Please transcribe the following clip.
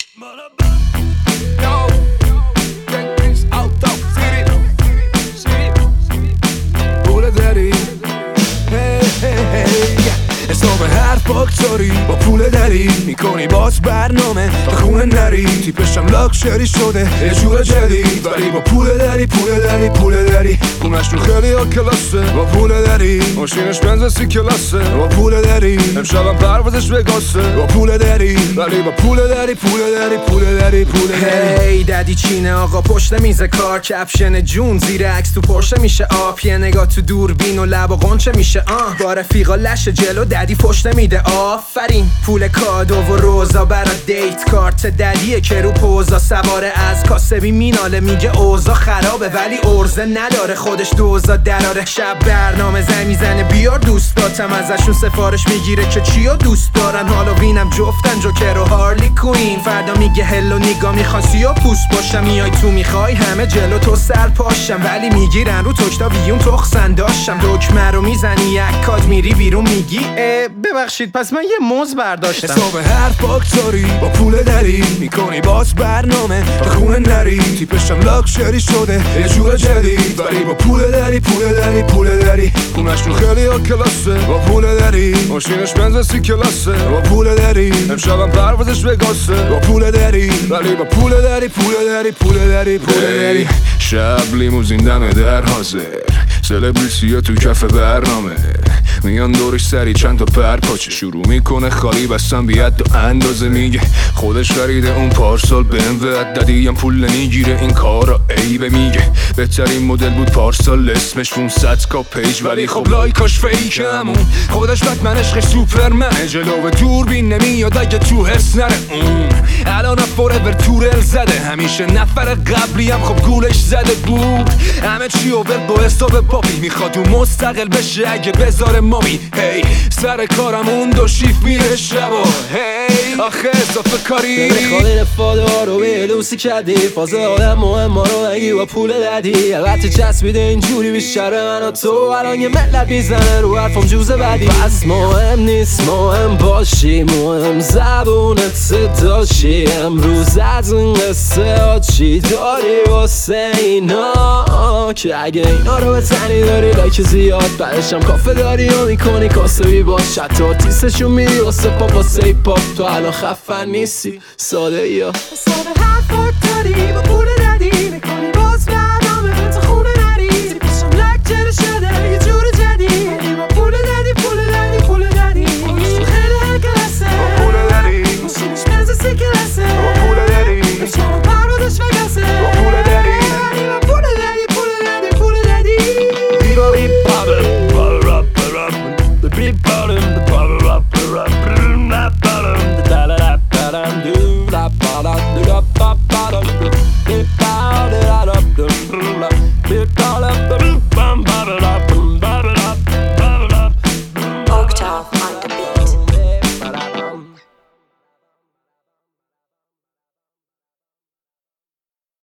حساب حرف فاکتوری با پول دری میکنی باز برنامه تا خونه نری تیپشم لاکشری شده یه جور جدید ولی با پول دری خونش رو خیلی ها کلاسه با پول دری ماشینش بنز 30 کلاسه با پول دری امشبم پروازش وگاسه با پول دری ولی با پول دری هی ددی چینه آقا پشت میز کار کپشن جون زیر عکس تو پرشه میشه آب یه نگاه تو دوربین و لب و قنچه میشه با رفیقا لش جلو ددی پشت میده آفرین پول کادو و روزا برا دیت کارت ددیه که رو پوزا سواره از کاسبی میناله میگه اوزا خرابه ولی ارزه نداره خودش دوزا دراره شب برنامه میزنه بیار دوستاتم ازشون سفارش میگیره که چیو دوست دارن هالووینم جفتن جوکر و هارلی کوین فردا میگه هلو نیگا میخوان سیاه پوست باشم میای تو میخوای همه جلو تو سر پاشم ولی میگیرن رو تکتا ویون تخسن داشتم دکمه رو میزنی یک کات میری بیرون میگی ببخشید پس من یه موز برداشتم حساب هر فاکتوری با پول دری میکنی باز برنامه تا خونه نری تیپشم لاکشری شده یه جور جدید ولی با پول دری خونش رو خیلی ها کلاسه با پول دری ماشینش بنز 30 کلاسه با پول دری امشبم پروازش وگاسه با پول دری ولی با پول دری شب لیموزین دم در حاضر سلبریتی تو کف برنامه میان دورش سری چند تا پرپاچه شروع میکنه خالی بستن بیاد و اندازه میگه خودش خریده اون پارسال BMW ددیم پول نمیگیره این کارا عیبه میگه بهترین مدل بود پارسال اسمش 500k پیج ولی خب لایکاش فیکمون خودش بتمن عشقش سوپرمنه جلو دوربین نمیاد اگه تو حس نره اون الان فوراور تورل زده همیشه نفر قبلی هم خب گولش زده بود همه چی اوور با حساب پاپی میخواد اون مستقل بشه اگه بذاره مامی هی سر کارم اون دو شیف میره شبا هی آخه اضافه کاری خالی رفاده رو به لوسی کردی فازه آدم مهم رو نگی با پول ددی البته چسبیده اینجوری بیشتر من و تو الان یه ملت میزنه رو حرفم جوزه بدی پس مهم نیست مهم باشی مهم زبونت صداشی امروز از این قصه ها چی داری واسه اینا که اگه اینا رو به تنی داری لایک زیاد بعدشم کافه داری و میکنی کاسه بی باش حتی آرتیستشون میری واسه پاپ واسه ای پاپ تو الان خفن نیستی ساده یا حساب حرفات داری با پول ددی میکنی باز برنامه تا خونه نری تیپشم لکچر شده یه جور جدید با پول ددی خیلی هکلسه با پول دری ماشینش بنز 30 کلاسه با پول دری امشبم پروازش وگاسه با پول دری با پول ددی بیبا بیب بابل بابل راب راب the big bottom the bubble rap rap rap bottom the da la da da do la ba la do